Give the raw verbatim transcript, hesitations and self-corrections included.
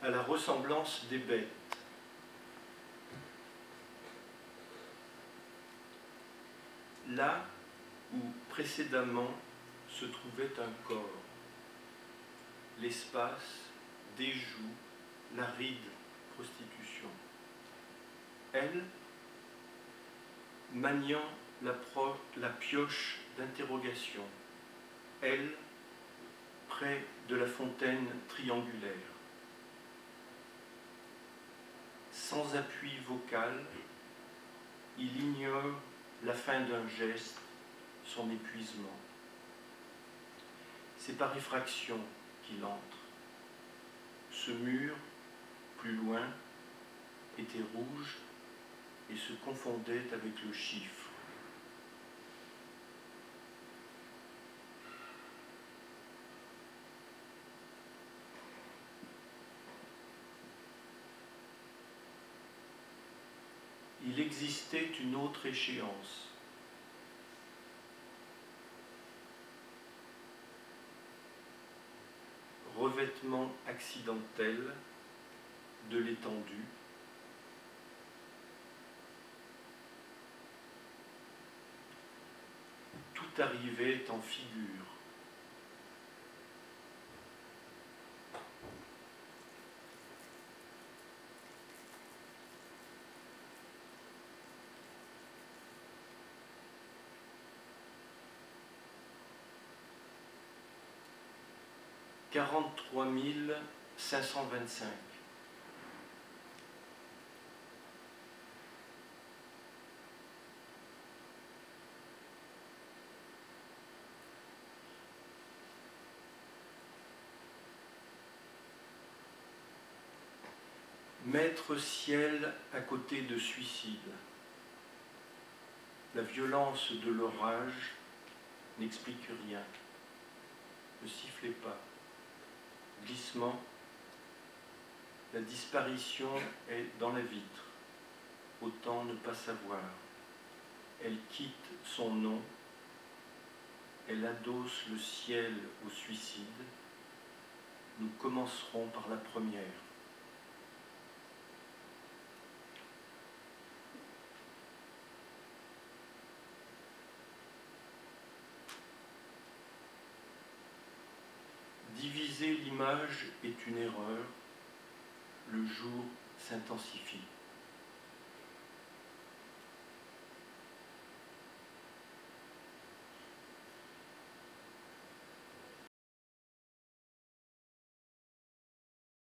à la ressemblance des bêtes. Là où précédemment se trouvait un corps, l'espace déjoue l'aride prostitution. Elle, maniant la, pro, la pioche d'interrogation, elle, près de la fontaine triangulaire. Sans appui vocal, il ignore la fin d'un geste, son épuisement. C'est par effraction qu'il entre. Ce mur, plus loin, était rouge et se confondait avec le chiffre. Il existait une autre échéance. Revêtement accidentel de l'étendue, tout arrivait en figure. quarante-trois mille cinq cent vingt-cinq. Maître ciel à côté de suicide. La violence de l'orage n'explique rien. Ne sifflez pas. Glissement, la disparition est dans la vitre. Autant ne pas savoir. Elle quitte son nom, elle adosse le ciel au suicide. Nous commencerons par la première. Diviser l'image est une erreur, le jour s'intensifie.